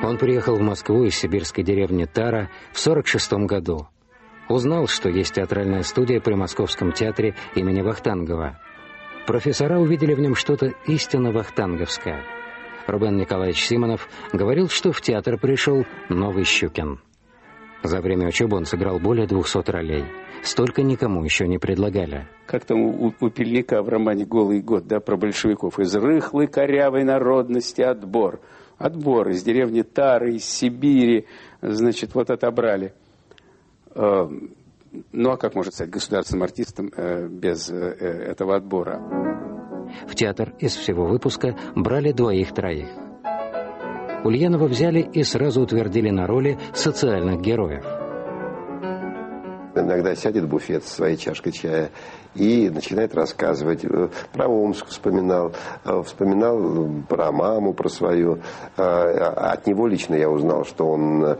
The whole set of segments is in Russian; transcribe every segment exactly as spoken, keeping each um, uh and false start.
Он приехал в Москву из сибирской деревни Тара в сорок шестом году. Узнал, что есть театральная студия при Московском театре имени Вахтангова. Профессора увидели в нем что-то истинно вахтанговское. Рубен Николаевич Симонов говорил, что в театр пришел новый Щукин. За время учебы он сыграл более двухсот ролей. Столько никому еще не предлагали. Как там у, у Пельника в романе «Голый год», да, про большевиков. Из рыхлой корявой народности отбор. Отбор из деревни Тары, из Сибири, значит, вот отобрали. Ну, а как может стать государственным артистом без этого отбора? В театр из всего выпуска брали двоих-троих. Ульянова взяли и сразу утвердили на роли социальных героев. Иногда сядет в буфет со своей чашкой чая и начинает рассказывать. Про Омск вспоминал, вспоминал про маму, про свою. От него лично я узнал, что он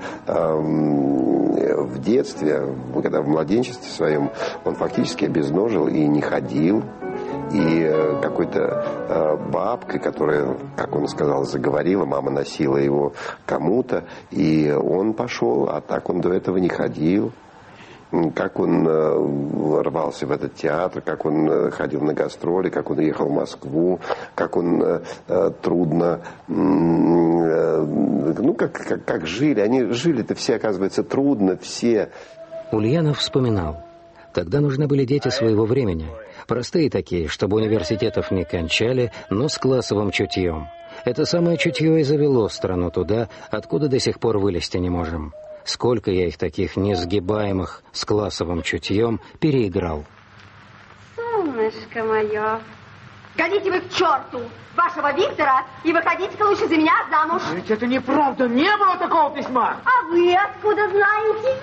в детстве, когда в младенчестве своем, он фактически обезножил и не ходил. И какой-то бабкой, которая, как он сказал, заговорила, мама носила его кому-то, и он пошел, а так он до этого не ходил. Как он рвался в этот театр, как он ходил на гастроли, как он ехал в Москву, как он трудно, ну, как, как, как жили. Они жили-то все, оказывается, трудно, все. Ульянов вспоминал. Тогда нужны были дети своего времени. Простые такие, чтобы университетов не кончали, но с классовым чутьем. Это самое чутье и завело страну туда, откуда до сих пор вылезти не можем. Сколько я их таких несгибаемых с классовым чутьем переиграл. Солнышко мое, годите вы к черту вашего Виктора и выходите-ка лучше за меня замуж. Ведь это неправда, не было такого письма. А вы откуда знаете?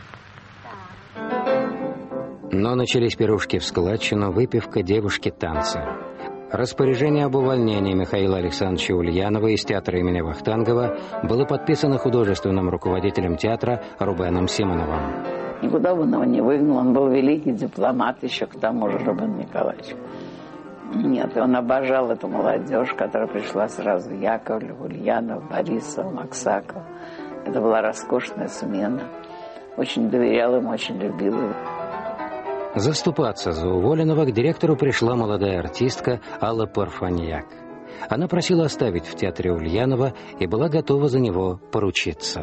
Но начались пирушки в складчину, выпивка, девушки, танцы. Распоряжение об увольнении Михаила Александровича Ульянова из театра имени Вахтангова было подписано художественным руководителем театра Рубеном Симоновым. Никуда бы он его не выгнал, он был великий дипломат еще к тому же, Рубен Николаевич. Нет, он обожал эту молодежь, которая пришла сразу: Яковлев, Ульянов, Борисов, Максаков. Это была роскошная смена. Очень доверял им, очень любил его. Заступаться за уволенного к директору пришла молодая артистка Алла Парфаньяк. Она просила оставить в театре Ульянова и была готова за него поручиться.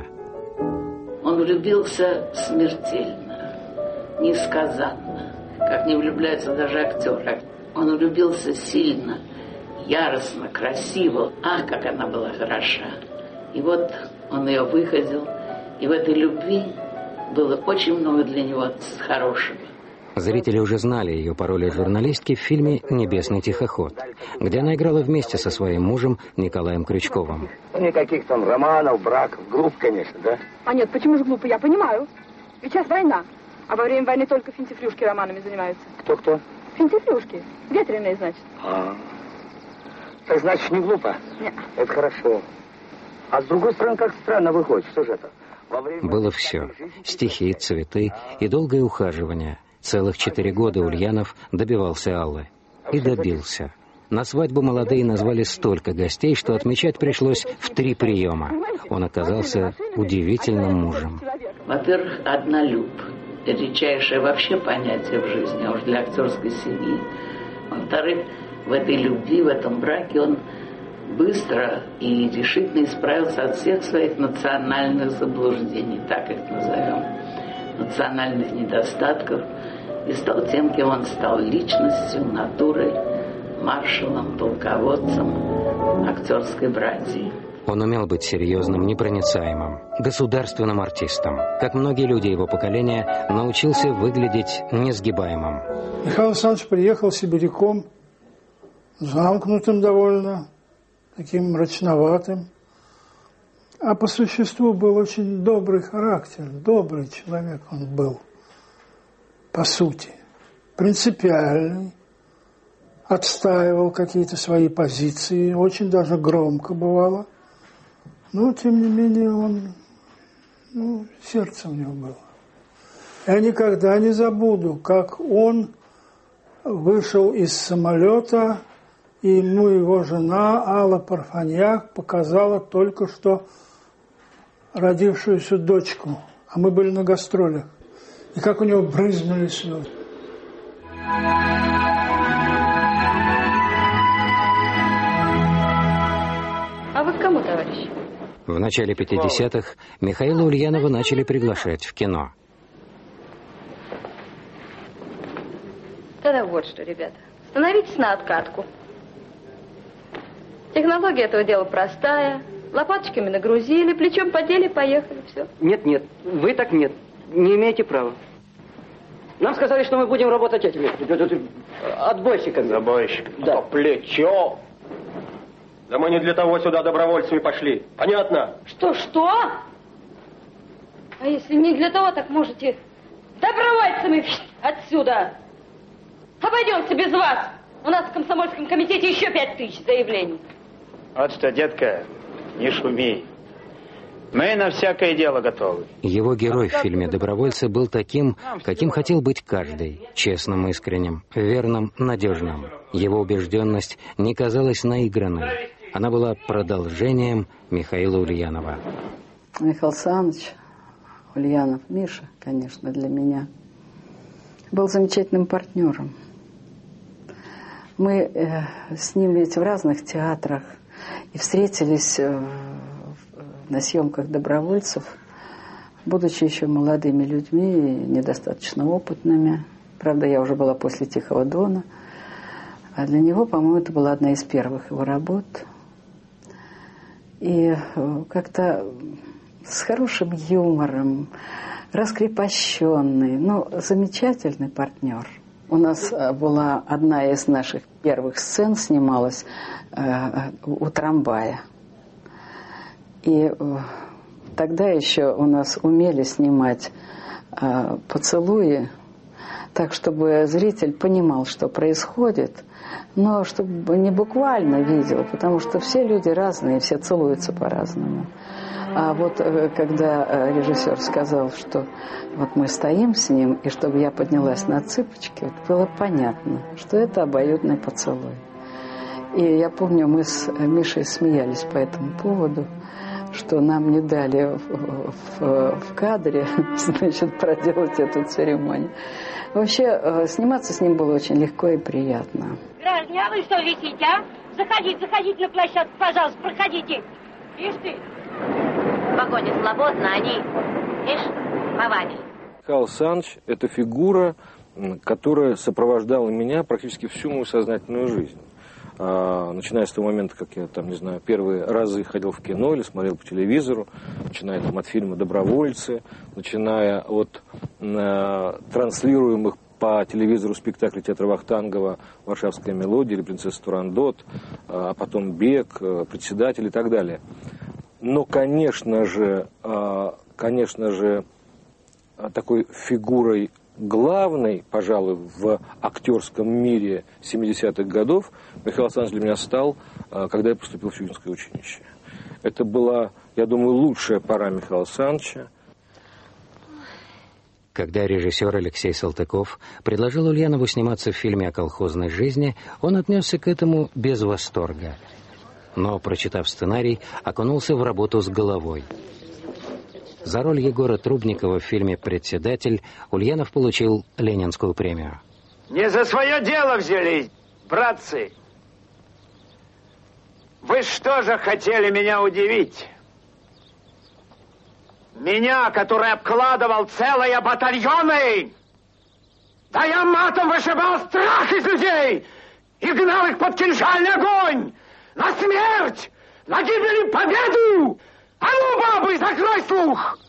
Он влюбился смертельно, несказанно, как не влюбляются даже актеры. Он влюбился сильно, яростно, красиво. Ах, как она была хороша. И вот он ее выходил, и в этой любви было очень много для него хорошего. Зрители уже знали ее по роли журналистки в фильме «Небесный тихоход», где она играла вместе со своим мужем Николаем Крючковым. Никаких там романов, браков. Глупо, конечно, да? А нет, почему же глупо? Я понимаю. Ведь сейчас война. А во время войны только финтифлюшки романами занимаются. Кто-кто? Финтифлюшки. Ветреные, значит. А, так значит, не глупо? Нет. Это хорошо. А с другой стороны, как странно выходит. Что же это? Было все. Стихи, цветы и долгое ухаживание. Целых четыре года Ульянов добивался Аллы. И добился. На свадьбу молодые назвали столько гостей, что отмечать пришлось в три приема. Он оказался удивительным мужем. Во-первых, однолюб. Редчайшее вообще понятие в жизни, а уж для актерской семьи. Во-вторых, в этой любви, в этом браке он быстро и решительно исправился от всех своих национальных заблуждений, так их назовем, национальных недостатков, и стал тем, кем он стал: личностью, натурой, маршалом, полководцем актерской братьи. Он умел быть серьезным, непроницаемым, государственным артистом. Как многие люди его поколения, научился выглядеть несгибаемым. Михаил Александрович приехал сибиряком, замкнутым довольно, таким мрачноватым. А по существу был очень добрый характер, добрый человек он был, по сути, принципиальный, отстаивал какие-то свои позиции, очень даже громко бывало. Но, тем не менее, он, ну, сердце у него было. Я никогда не забуду, как он вышел из самолета, и ему его жена Алла Парфаньяк показала только что родившуюся дочку, а мы были на гастролях, и как у него брызнули слезы. А вы к кому, товарищ? В начале пятидесятых Михаила Ульянова начали приглашать в кино. Тогда вот что, ребята, становитесь на откатку. Технология этого дела простая. Лопаточками нагрузили, плечом подели, поехали, все. Нет, нет, вы так нет. Не имеете права. Нам сказали, что мы будем работать этими отбойщиками. Забойщиками. Да. А плечо. Да мы не для того сюда добровольцами пошли. Понятно? Что, что? А если не для того, так можете добровольцами отсюда. Обойдемся без вас. У нас в комсомольском комитете еще пять тысяч заявлений. Вот что, детка, не шуми. Мы на всякое дело готовы. Его герой в фильме «Добровольцы» был таким, каким хотел быть каждый. Честным, искренним, верным, надежным. Его убежденность не казалась наигранной. Она была продолжением Михаила Ульянова. Михаил Александрович Ульянов, Миша, конечно, для меня, был замечательным партнером. Мы э, с ним ведь в разных театрах и встретились э, на съемках «Добровольцев», будучи еще молодыми людьми, недостаточно опытными. Правда, я уже была после «Тихого дона». А для него, по-моему, это была одна из первых его работ. И как-то с хорошим юмором, раскрепощенный, ну, замечательный партнер. У нас была одна из наших первых сцен, снималась э, у трамвая. И э, тогда еще у нас умели снимать э, поцелуи, так, чтобы зритель понимал, что происходит, но чтобы не буквально видел, потому что все люди разные, все целуются по-разному. А вот когда режиссер сказал, что вот мы стоим с ним, и чтобы я поднялась на цыпочки, вот было понятно, что это обоюдный поцелуй. И я помню, мы с Мишей смеялись по этому поводу, что нам не дали в, в, в кадре, значит, проделать эту церемонию. Вообще, сниматься с ним было очень легко и приятно. Граждане, а вы что висите, а? Заходите, заходите на площадку, пожалуйста, проходите. Ишь ты. В вагоне свободно, они, ишь, повадили. Михаил Александрович – это фигура, которая сопровождала меня практически всю мою сознательную жизнь. А, начиная с того момента, как я, там, не знаю, первые разы ходил в кино или смотрел по телевизору, начиная там, от фильма «Добровольцы», начиная от а, транслируемых по телевизору спектаклей театра Вахтангова «Варшавская мелодия» или «Принцесса Турандот», а потом «Бег», «Председатель» и так далее. Но, конечно же, конечно же, такой фигурой главной, пожалуй, в актерском мире семидесятых годов Михаил Александрович для меня стал, когда я поступил в Щукинское училище. Это была, я думаю, лучшая пора Михаила Александровича. Когда режиссер Алексей Салтыков предложил Ульянову сниматься в фильме о колхозной жизни, он отнесся к этому без восторга. Но, прочитав сценарий, окунулся в работу с головой. За роль Егора Трубникова в фильме «Председатель» Ульянов получил Ленинскую премию. Не за свое дело взялись, братцы. Вы что же хотели меня удивить? Меня, который обкладывал целые батальоны! Да я матом вышибал страх из людей и гнал их под кинжальный огонь! На смерть! На гибель и победу! А ну, бабы, закрой слух!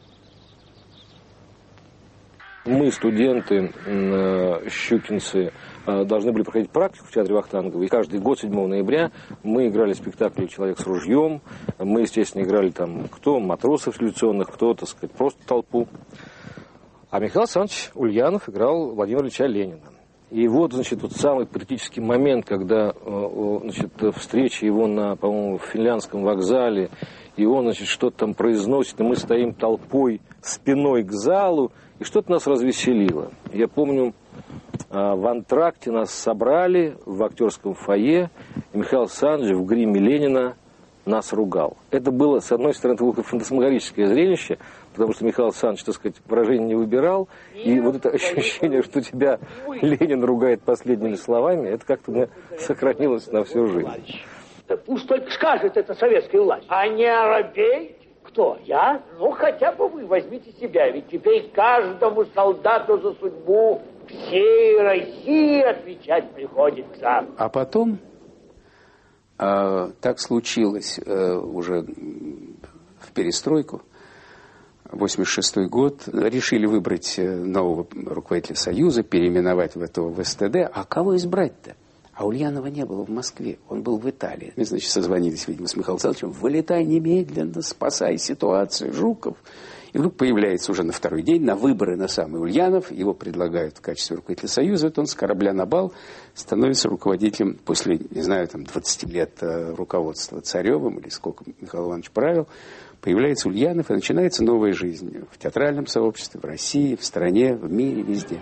Мы, студенты, щукинцы, должны были проходить практику в театре Вахтангова. И каждый год, седьмого ноября, мы играли спектакль «Человек с ружьем». Мы, естественно, играли там кто матросов революционных, кто, так сказать, просто толпу. А Михаил Александрович Ульянов играл Владимира Ильича Ленина. И вот, значит, тот самый критический момент, когда, значит, встреча его на, по-моему, финляндском вокзале, и он, значит, что-то там произносит, и мы стоим толпой спиной к залу, и что-то нас развеселило. Я помню, в антракте нас собрали в актерском фойе, и Михаил Александрович в гриме Ленина нас ругал. Это было, с одной стороны, это было фантасмагорическое зрелище, потому что Михаил Александрович, так сказать, выражение не выбирал, и вот это ощущение, что тебя Ленин ругает последними словами, это как-то у меня сохранилось на всю жизнь. Да пусть только скажет это советская власть. А не оробей? Кто, я? Ну, хотя бы вы возьмите себя, ведь теперь каждому солдату за судьбу всей России отвечать приходится. А потом э, так случилось э, уже в перестройку, восемьдесят шестой год, решили выбрать нового руководителя Союза, переименовать в этого в эс тэ дэ. А кого избрать-то? А Ульянова не было в Москве, он был в Италии. Мы, значит, созвонились, видимо, с Михаилом Александровичем. Вылетай немедленно, спасай ситуацию, Жуков. И вдруг появляется уже на второй день, на выборы на самый Ульянов. Его предлагают в качестве руководителя Союза. Вот он с корабля на бал становится руководителем после, не знаю, там, двадцати лет руководства Царевым, или сколько Михаил Иванович правил. Появляется Ульянов, и начинается новая жизнь в театральном сообществе, в России, в стране, в мире, везде.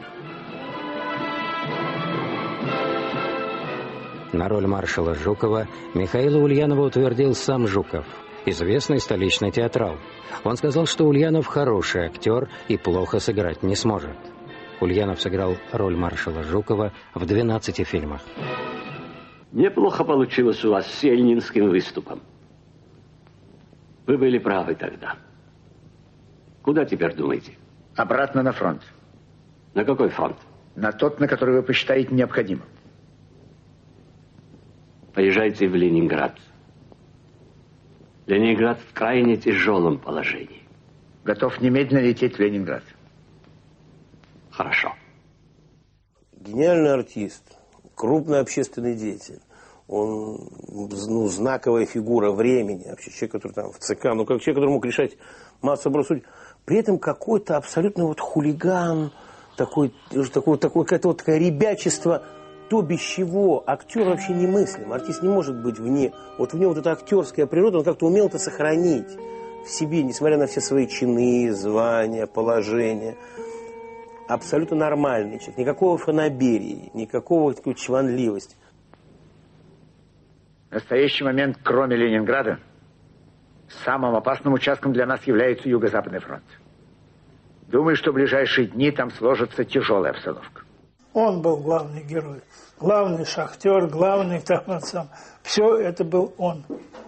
На роль маршала Жукова Михаила Ульянова утвердил сам Жуков, известный столичный театрал. Он сказал, что Ульянов хороший актер и плохо сыграть не сможет. Ульянов сыграл роль маршала Жукова в двенадцати фильмах. Неплохо получилось у вас с ельнинским выступом. Вы были правы тогда. Куда теперь думаете? Обратно на фронт. На какой фронт? На тот, на который вы посчитаете необходимым. Поезжайте в Ленинград. Ленинград в крайне тяжелом положении. Готов немедленно лететь в Ленинград. Хорошо. Гениальный артист, крупный общественный деятель. Он, ну, знаковая фигура времени. Вообще человек, который там в ЦК, ну, как человек, который мог решать массу вопросов. При этом какой-то абсолютно вот хулиган, такой, такой, такой, какое-то вот такое ребячество, то, без чего актер вообще немыслим. Артист не может быть вне. Вот в нем вот эта актерская природа, он как-то умел это сохранить в себе, несмотря на все свои чины, звания, положения. Абсолютно нормальный человек. Никакого фанаберии, никакого такой чванливости. В настоящий момент, кроме Ленинграда, самым опасным участком для нас является Юго-Западный фронт. Думаю, что в ближайшие дни там сложится тяжелая обстановка. Он был главный герой, главный шахтер, главный там, сам. Все это был он.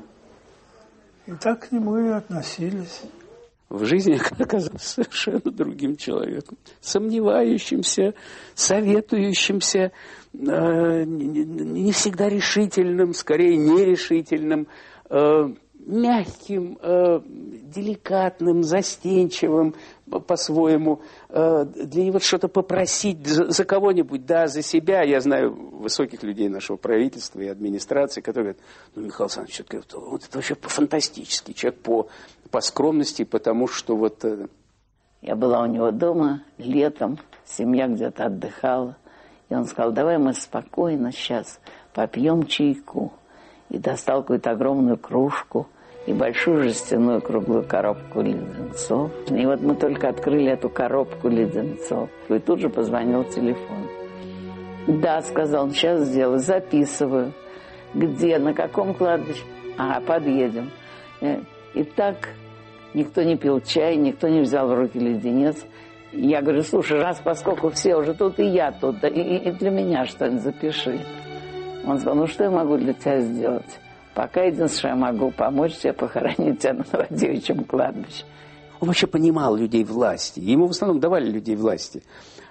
И так к нему и относились. В жизни оказался совершенно другим человеком. Сомневающимся, советующимся, э, не, не всегда решительным, скорее нерешительным, э, мягким, э, деликатным, застенчивым по-своему. Э, для него что-то попросить за, за кого-нибудь, да, за себя. Я знаю высоких людей нашего правительства и администрации, которые говорят, ну, Михаил Александрович, это, вот это вообще фантастический человек по, по скромности, потому что вот... Э... Я была у него дома летом, семья где-то отдыхала, и он сказал, давай мы спокойно сейчас попьем чайку. И достал какую-то огромную кружку и большую жестяную круглую коробку леденцов. И вот мы только открыли эту коробку леденцов, и тут же позвонил телефон. Да, сказал, сейчас сделаю, записываю. Где, на каком кладбище? Ага, подъедем. И так никто не пил чай, никто не взял в руки леденец. Я говорю, слушай, раз поскольку все уже тут, и я тут, и, и для меня что-нибудь запиши. Он сказал, ну что я могу для тебя сделать? Пока единственное, что я могу помочь тебе похоронить тебя на Новодевичьем кладбище. Он вообще понимал людей власти. Ему в основном давали людей власти.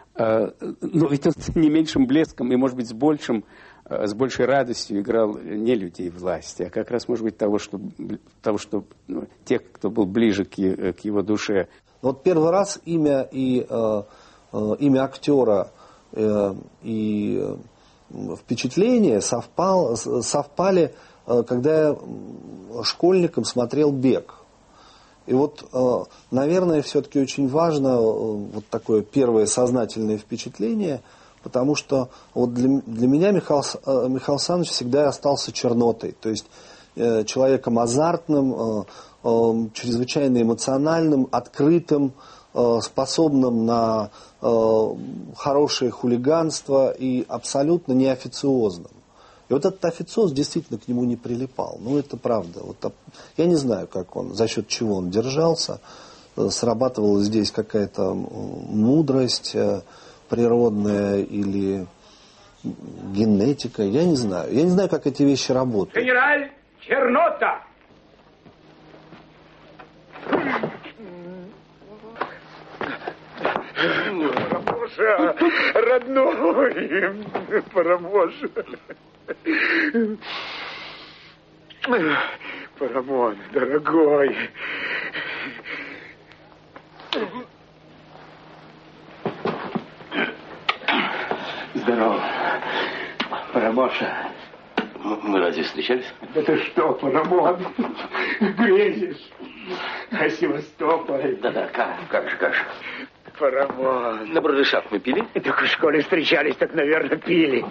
Но ведь он не меньшим блеском и, может быть, с большим, с большей радостью играл не людей власти, а как раз, может быть, того, что, того, что ну, тех, кто был ближе к, к его душе. Вот первый раз имя и э, имя актера э, и впечатления совпал, совпали, когда я школьником смотрел «Бег». И вот, наверное, все-таки очень важно вот такое первое сознательное впечатление, потому что вот для, для меня Михаил, Михаил Александрович всегда остался чернотой, то есть человеком азартным, чрезвычайно эмоциональным, открытым, способным на хорошее хулиганство и абсолютно неофициозным. И И вот этот официоз действительно к нему не прилипал. Ну, это правда. Вот, я не знаю, как он, за счет чего он держался. Срабатывала здесь какая-то мудрость природная или генетика. Я не знаю. Я не знаю, как эти вещи работают. Генераль Чернота! Парамоша, родной, Парамоша. Парамон, дорогой. Здорово. Парамоша. Мы разве встречались? Да ты что, Парамон, грезишь о Севастополе? Да-да, как, как же, как же. Парамон. На бродышах мы пили? Так в школе встречались, так, наверное, пили.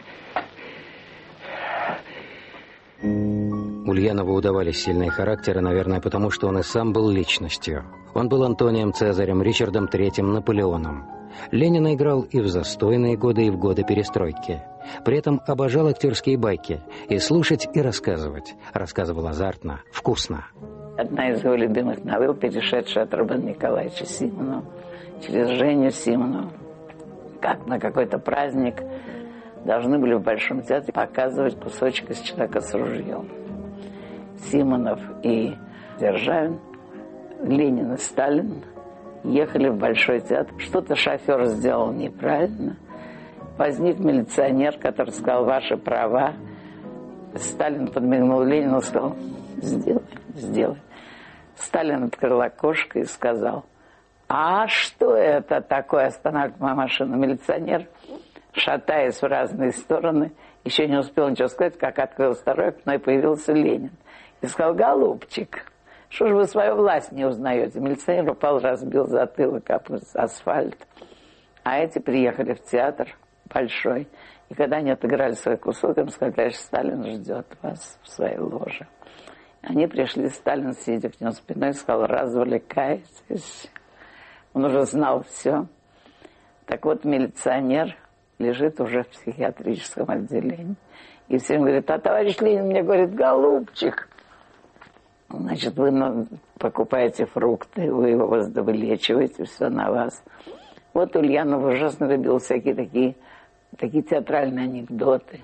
Ульянову удавались сильные характеры, наверное, потому что он и сам был личностью. Он был Антонием Цезарем, Ричардом Третьим, Наполеоном. Ленина играл и в застойные годы, и в годы перестройки. При этом обожал актерские байки. И слушать, и рассказывать. Рассказывал азартно, вкусно. Одна из его любимых новелл, перешедшая от Рубена Николаевича Симонова через Женю Симонову. Как на какой-то праздник должны были в Большом театре показывать кусочек из «Человека с ружьем». Симонов и Державин, Ленин и Сталин ехали в Большой театр. Что-то шофер сделал неправильно. Возник милиционер, который сказал: ваши права. Сталин подмигнул Ленину и сказал: сделай, сделай. Сталин открыл окошко и сказал: а что это такое? Останавливает мою машину. Милиционер, шатаясь в разные стороны, еще не успел ничего сказать, как открыл второе окно, и появился Ленин. И сказал: голубчик, что же вы свою власть не узнаете? Милиционер упал, разбил затылок об асфальт. А эти приехали в театр большой. И когда они отыграли свой кусок, им сказали: товарищ Сталин ждет вас в своей ложе. Они пришли, Сталин, сидя к нему спиной, сказал: развлекайтесь. Он уже знал все. Так вот, милиционер лежит уже в психиатрическом отделении. И всем говорит: а товарищ Ленин мне говорит: голубчик, значит, вы покупаете фрукты, вы его вылечиваете, все на вас. Вот Ульянов ужасно любил всякие такие, такие театральные анекдоты.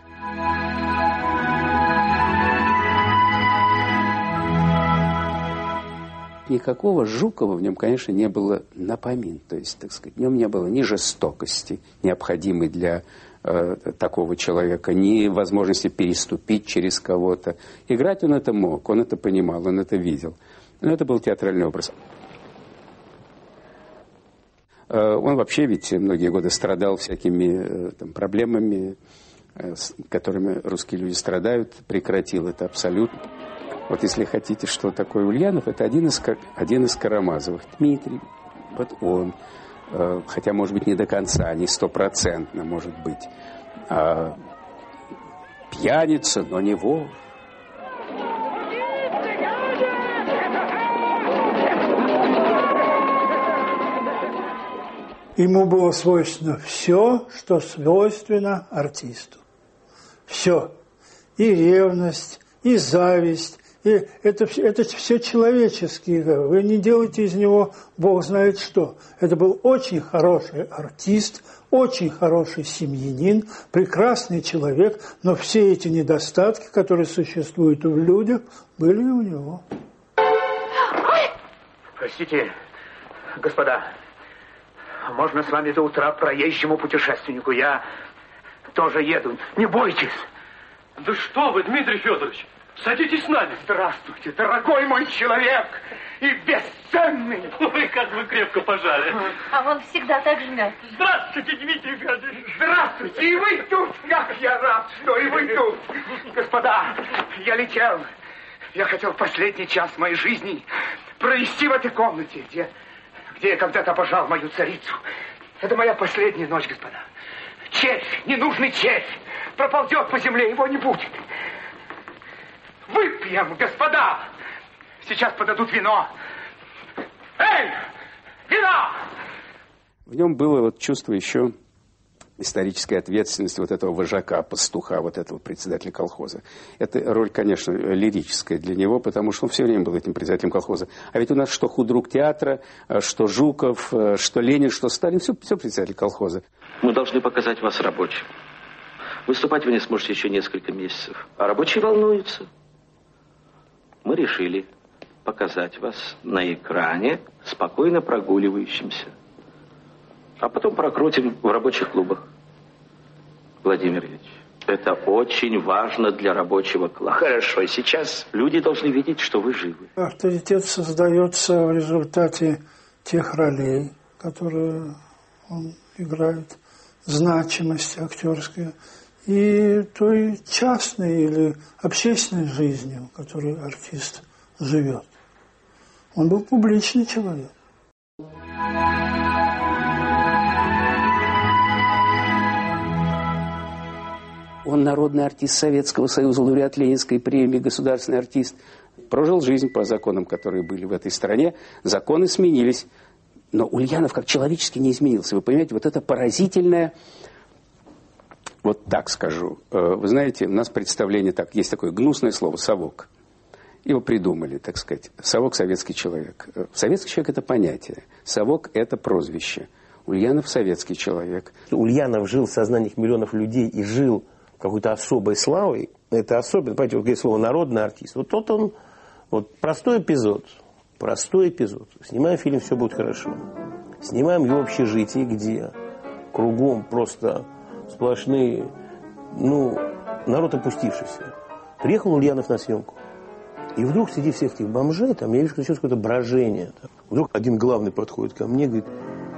Никакого Жукова в нем, конечно, не было на помин. То есть, так сказать, в нем не было ни жестокости, необходимой для э, такого человека, ни возможности переступить через кого-то. Играть он это мог, он это понимал, он это видел. Но это был театральный образ. Э, он вообще ведь многие годы страдал всякими э, там, проблемами, э, с которыми русские люди страдают. Прекратил это абсолютно. Вот если хотите, что такое Ульянов, это один из, один из Карамазовых. Дмитрий, вот он, э, хотя, может быть, не до конца, не стопроцентно, может быть. А, пьяница, но не вор. Ему было свойственно все, что свойственно артисту. Все. И ревность, и зависть. И это, это все человеческие. Вы не делаете из него бог знает что. Это был очень хороший артист, очень хороший семьянин, прекрасный человек, но все эти недостатки, которые существуют в людях, были у него. Простите, господа, можно с вами до утра проезжему путешественнику? Я тоже еду. Не бойтесь. Да что вы, Дмитрий Федорович? Садитесь с нами. Здравствуйте, дорогой мой человек и бесценный. Ой, как вы крепко пожали. А он всегда так жмет. Здравствуйте, Дмитрий Федорович. Здравствуйте, и вы тут. Как я рад, что и вы тут. Господа, я летел. Я хотел последний час моей жизни провести в этой комнате, где, где я когда-то обожал мою царицу. Это моя последняя ночь, господа. Червь, ненужный червь, проползет по земле, его не будет. Выпьем, господа! Сейчас подадут вино. Эй, вино! В нем было вот чувство еще исторической ответственности вот этого вожака, пастуха, вот этого председателя колхоза. Эта роль, конечно, лирическая для него, потому что он все время был этим председателем колхоза. А ведь у нас что худрук театра, что Жуков, что Ленин, что Сталин, все, все председатель колхоза. Мы должны показать вас рабочим. Выступать вы не сможете еще несколько месяцев. А рабочие волнуются. Мы решили показать вас на экране, спокойно прогуливающимся. А потом прокрутим в рабочих клубах. Владимир Ильич, это очень важно для рабочего класса. Хорошо, сейчас люди должны видеть, что вы живы. Авторитет создается в результате тех ролей, которые он играет, значимость актерская, и той частной или общественной жизнью, в которой артист живет. Он был публичный человек. Он народный артист Советского Союза, лауреат Ленинской премии, государственный артист. Прожил жизнь по законам, которые были в этой стране. Законы сменились. Но Ульянов как человечески не изменился. Вы понимаете, вот это поразительное... Вот так скажу. Вы знаете, у нас представление так. Есть такое гнусное слово «совок». Его придумали, так сказать. Совок – советский человек. Советский человек – это понятие. Совок – это прозвище. Ульянов – советский человек. Ульянов жил в сознаниях миллионов людей и жил какой-то особой славой. Это особенно, понимаете, вот говорит слово «народный артист». Вот тот он, вот простой эпизод, простой эпизод. Снимаем фильм «Все будет хорошо». Снимаем его в общежитии, где кругом просто сплошные, ну, народ опустившийся. Приехал Ульянов на съемку. И вдруг среди всех этих бомжей, там, я вижу, началось какое-то брожение. Там. Вдруг один главный подходит ко мне и говорит: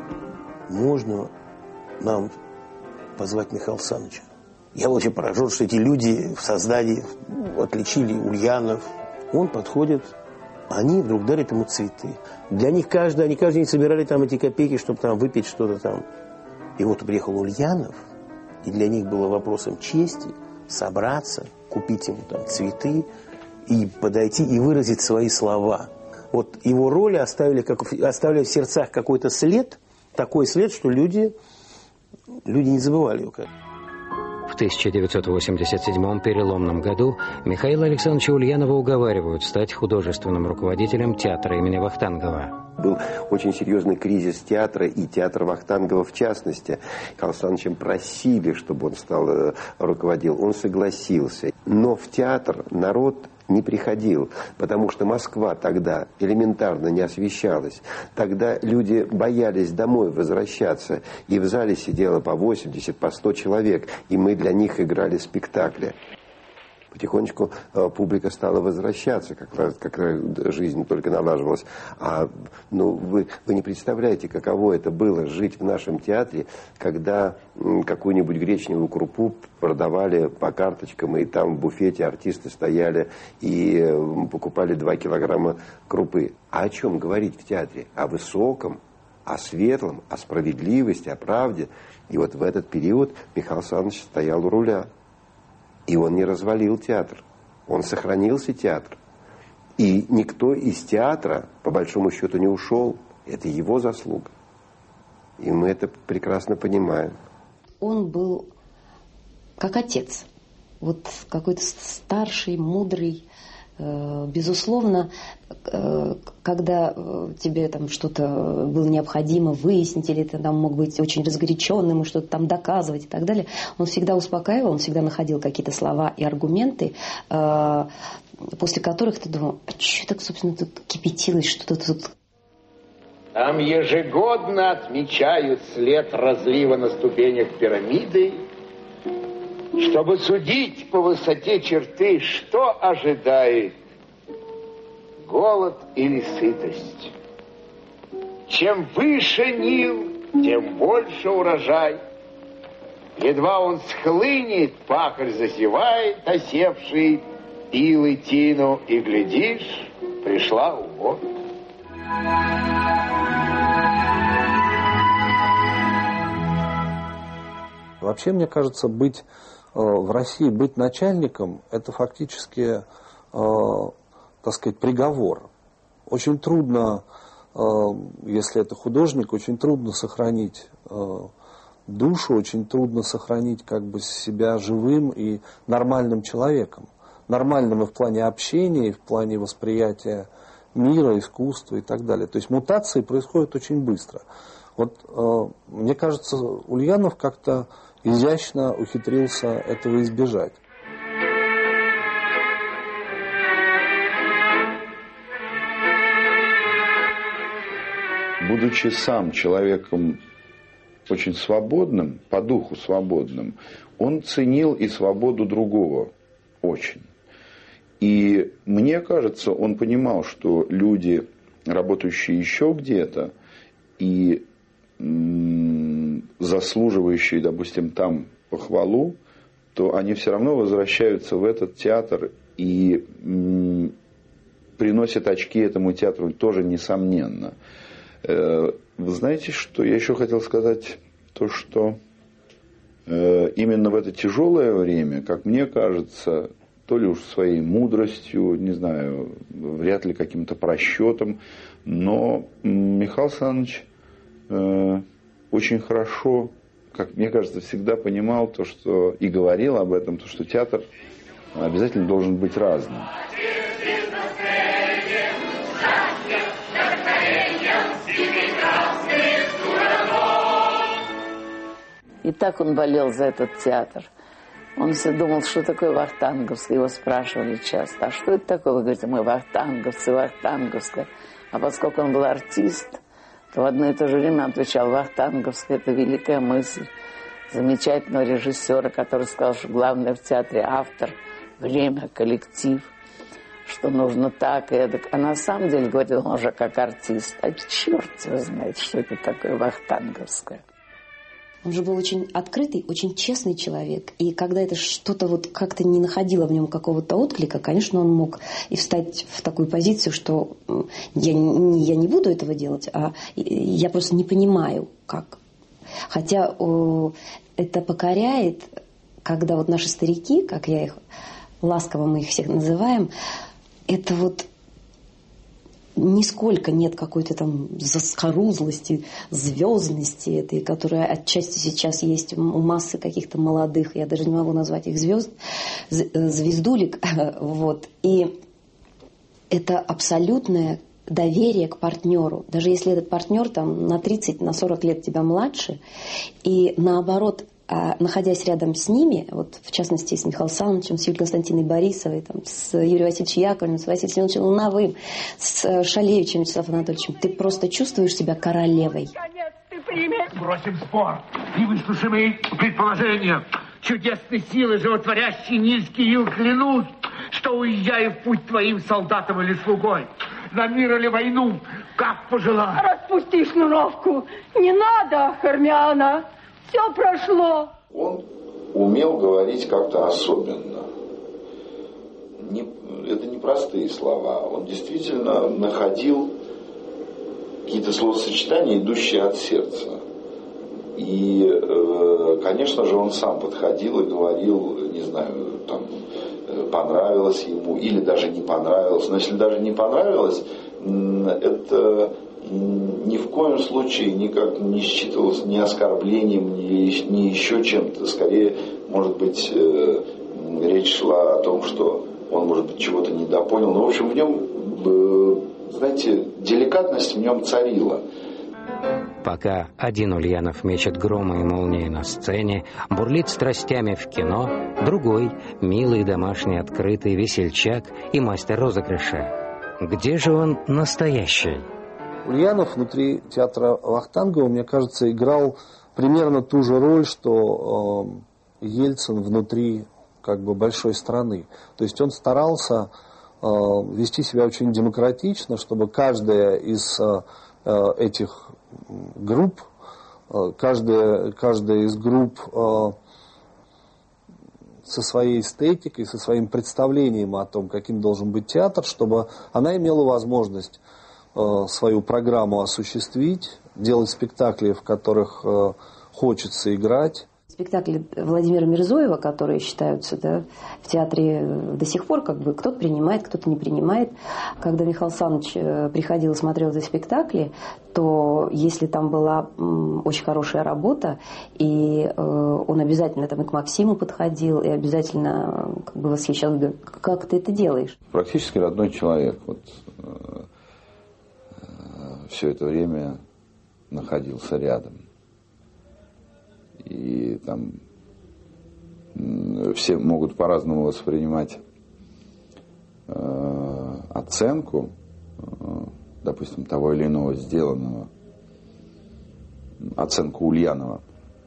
можно нам позвать Михаила Саныча? Я очень поражен, что эти люди в создании отличили Ульянов. Он подходит, они вдруг дарят ему цветы. Для них каждый, они каждый день собирали там эти копейки, чтобы там выпить что-то там. И вот приехал Ульянов, и для них было вопросом чести собраться, купить ему там цветы, и подойти и выразить свои слова. Вот его роли оставили, как, оставили в сердцах какой-то след, такой след, что люди, люди не забывали его. В тысяча девятьсот восемьдесят седьмом переломном году Михаила Александровича Ульянова уговаривают стать художественным руководителем театра имени Вахтангова. Был очень серьезный кризис театра, и театра Вахтангова в частности. Михаила Александровича просили, чтобы он стал руководил. Он согласился. Но в театр народ не приходил, потому что Москва тогда элементарно не освещалась. Тогда люди боялись домой возвращаться, и в зале сидело по восемьдесят, по сто человек, и мы для них играли спектакли. Потихонечку э, публика стала возвращаться, как, как жизнь только налаживалась. А ну, вы, вы не представляете, каково это было жить в нашем театре, когда м, какую-нибудь гречневую крупу продавали по карточкам, и там в буфете артисты стояли и э, покупали два килограмма крупы. А о чем говорить в театре? О высоком, о светлом, о справедливости, о правде. И вот в этот период Михаил Александрович стоял у руля. И он не развалил театр. Он сохранился, театр. И никто из театра, по большому счету, не ушел. Это его заслуга. И мы это прекрасно понимаем. Он был как отец. Вот какой-то старший, мудрый. Безусловно, когда тебе там что-то было необходимо выяснить, или ты там мог быть очень разгоряченным и что-то там доказывать и так далее, он всегда успокаивал, он всегда находил какие-то слова и аргументы, после которых ты думал: а что так, собственно, тут кипятилось, что-то тут... Там ежегодно отмечают след разлива на ступенях пирамиды, чтобы судить по высоте черты, что ожидает: голод или сытость. Чем выше Нил, тем больше урожай. Едва он схлынет, пахарь засевает осевший илы тину, и, глядишь, пришла уборка. Вообще, мне кажется, быть в России, быть начальником, это фактически, так сказать, приговор. Очень трудно, если это художник, очень трудно сохранить душу очень трудно сохранить как бы себя живым и нормальным человеком. Нормальным и в плане общения, и в плане восприятия мира, искусства и так далее. То есть мутации происходят очень быстро. Вот э, мне кажется, Ульянов как-то изящно ухитрился этого избежать. Будучи сам человеком очень свободным, по духу свободным, он ценил и свободу другого очень. И мне кажется, он понимал, что люди, работающие еще где-то и м- заслуживающие, допустим, там похвалу, то они все равно возвращаются в этот театр и м- приносят очки этому театру тоже несомненно. Вы знаете, что я еще хотел сказать? То, что именно в это тяжелое время, как мне кажется, то ли уж своей мудростью, не знаю, вряд ли каким-то просчетом, но Михаил Александрович очень хорошо, как мне кажется, всегда понимал то, что и говорил об этом, то, что театр обязательно должен быть разным. И так он болел за этот театр. Он все думал, что такое вахтанговское. Его спрашивали часто, а что это такое? Вы говорите, мы вахтанговцы, вахтанговское. А поскольку он был артист, то в одно и то же время отвечал, вахтанговское – это великая мысль замечательного режиссера, который сказал, что главное в театре автор, время, коллектив, что нужно так и эдак. А на самом деле, говорил он уже как артист, а черт его знает, что это такое вахтанговское. Он же был очень открытый, очень честный человек. И когда это что-то вот как-то не находило в нем какого-то отклика, конечно, он мог и встать в такую позицию, что я не, я не буду этого делать, а я просто не понимаю, как. Хотя о, это покоряет, когда вот наши старики, как я их, ласково мы их всех называем, это вот нисколько нет какой-то там заскорузлости, звездности этой, которая отчасти сейчас есть у массы каких-то молодых, я даже не могу назвать их звезд, звездулик, вот. И это абсолютное доверие к партнеру. Даже если этот партнер там на тридцать, на сорок лет тебя младше, и наоборот, находясь рядом с ними, вот в частности с Михаилом Александровичем, с Юлией Константиновной Борисовой, там, с Юрием Васильевичем Яковлевым, с Василием Семеновичем Луновым, с Шалевичем Вячеславом Анатольевичем, ты просто чувствуешь себя королевой. Бросим спор и выслушаем мои предположения. Чудесные силы, животворящие низкий ил, клянусь, что уезжаю в путь твоим солдатом или слугой. На мир или войну, как пожелаю. Распусти шнуровку. Не надо, Хармиана. Все прошло. Он умел говорить как-то особенно. Не, это не простые слова. Он действительно находил какие-то словосочетания, идущие от сердца. И, э, конечно же, он сам подходил и говорил, не знаю, там, понравилось ему или даже не понравилось. Но если даже не понравилось, это ни в коем случае никак не считывалось ни оскорблением, ни, ни еще чем-то. Скорее, может быть, э, речь шла о том, что он, может быть, чего-то недопонял. Но, в общем, в нем, э, знаете, деликатность в нем царила. Пока один Ульянов мечет громы и молнии на сцене, бурлит страстями в кино, другой — милый, домашний, открытый весельчак и мастер розыгрыша. Где же он настоящий? Ульянов внутри театра Вахтангова, мне кажется, играл примерно ту же роль, что э, Ельцин внутри как бы большой страны. То есть он старался э, вести себя очень демократично, чтобы каждая из э, этих групп, э, каждая, каждая из групп э, со своей эстетикой, со своим представлением о том, каким должен быть театр, чтобы она имела возможность свою программу осуществить, делать спектакли, в которых э, хочется играть. Спектакли Владимира Мирзоева, которые считаются, да, в театре до сих пор, как бы кто-то принимает, кто-то не принимает. Когда Михаил Александрович приходил и смотрел эти спектакли, то если там была очень хорошая работа, и он обязательно там и к Максиму подходил, и обязательно как бы восхищался, говорит, как ты это делаешь? Практически родной человек. Вот все это время находился рядом. И там все могут по-разному воспринимать э, оценку, э, допустим, того или иного сделанного, оценку Ульянова.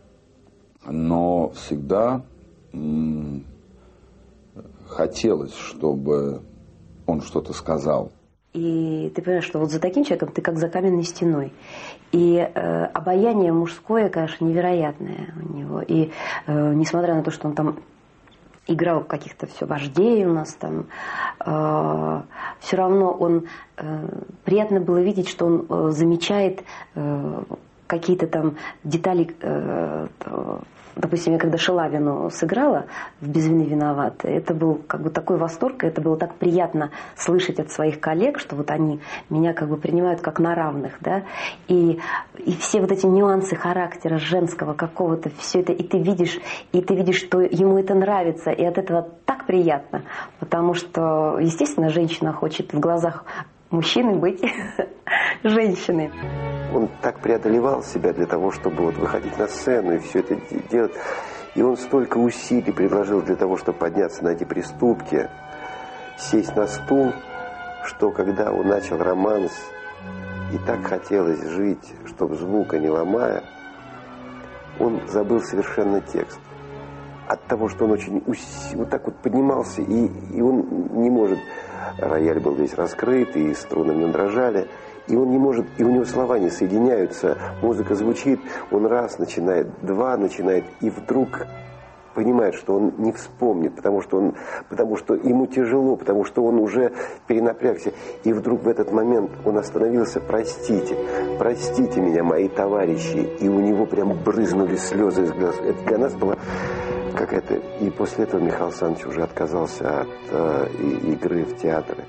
Но всегда м, хотелось, чтобы он что-то сказал. И ты понимаешь, что вот за таким человеком ты как за каменной стеной. И э, обаяние мужское, конечно, невероятное у него. И э, несмотря на то, что он там играл каких-то все вождей у нас там, э, все равно он э, приятно было видеть, что он э, замечает э, какие-то там детали. Э, э, Допустим, я когда Шелавину сыграла в «Без вины виноваты», это был как бы такой восторг, и это было так приятно слышать от своих коллег, что вот они меня как бы принимают как на равных, да, и, и все вот эти нюансы характера женского какого-то, все это, и ты видишь, и ты видишь, что ему это нравится, и от этого так приятно, потому что, естественно, женщина хочет в глазах мужчины быть женщиной. Он так преодолевал себя для того, чтобы вот выходить на сцену и все это делать. И он столько усилий предложил для того, чтобы подняться на эти приступки, сесть на стул, что когда он начал романс, и так хотелось жить, чтобы звука не ломая, он забыл совершенно текст. От того, что он очень уси... вот так вот поднимался, и, и он не может... Рояль был весь раскрыт, и струны в нем дрожали. И он не может, и у него слова не соединяются, музыка звучит, он раз начинает, два начинает, и вдруг понимает, что он не вспомнит, потому что, он, потому что ему тяжело, потому что он уже перенапрягся. И вдруг в этот момент он остановился: простите, простите меня, мои товарищи. И у него прям брызнули слезы из глаз. Это для нас было какая-то... И после этого Михаил Александрович уже отказался от э, игры в театры.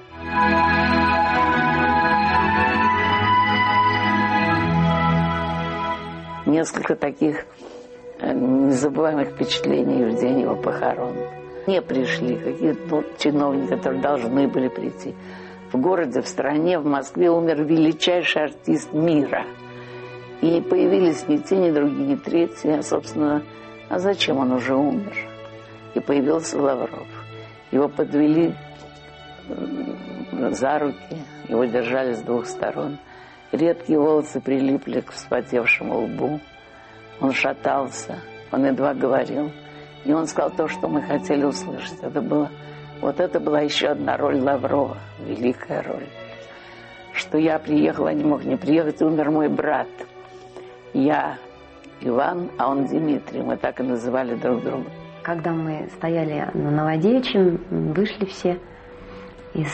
Несколько таких незабываемых впечатлений в день его похорон. Не пришли какие-то ну, чиновники, которые должны были прийти. В городе, в стране, в Москве умер величайший артист мира. И не появились ни те, ни другие, ни третьи. А, собственно, а зачем он уже умер? И появился Лавров. Его подвели за руки, его держали с двух сторон. Редкие волосы прилипли к вспотевшему лбу. Он шатался, он едва говорил. И он сказал то, что мы хотели услышать. Это было, вот это была еще одна роль Лаврова, великая роль. Что я приехала, не мог не приехать, умер мой брат. Я Иван, а он Дмитрий. Мы так и называли друг друга. Когда мы стояли на Новодевичьем, вышли все из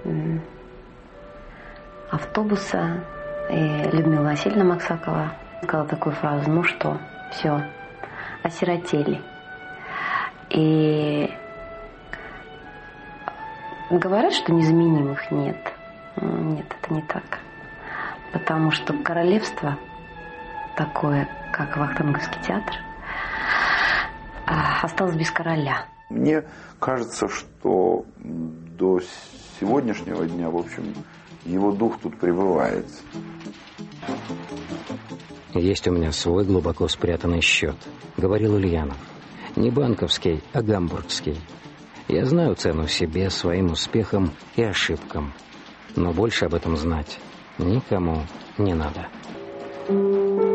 автобуса, и Людмила Васильевна Максакова сказала такую фразу: ну что, все, осиротели. И говорят, что незаменимых нет. Нет, это не так. Потому что королевство такое, как Вахтанговский театр, осталось без короля. Мне кажется, что до сегодняшнего дня, в общем, его дух тут пребывает. «Есть у меня свой глубоко спрятанный счет», — говорил Ульянов. «Не банковский, а гамбургский. Я знаю цену себе, своим успехам и ошибкам. Но больше об этом знать никому не надо».